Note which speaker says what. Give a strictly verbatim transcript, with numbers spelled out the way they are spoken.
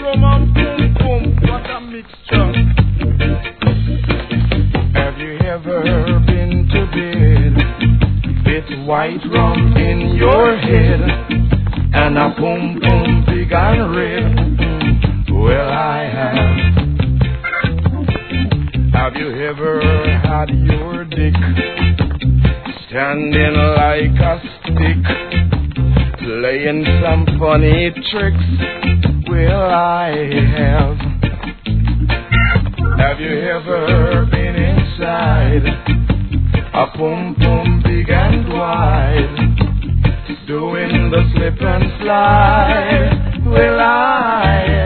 Speaker 1: rum and boom boom, what a mixture. Have you ever been to bed with white rum in your head and a boom boom big and red? Well, I have. Have you ever had your dick standing like a stick, playing some funny tricks? Well, I have. Have you ever been inside a pum pum big and wide, doing the slip and slide? Well, I have.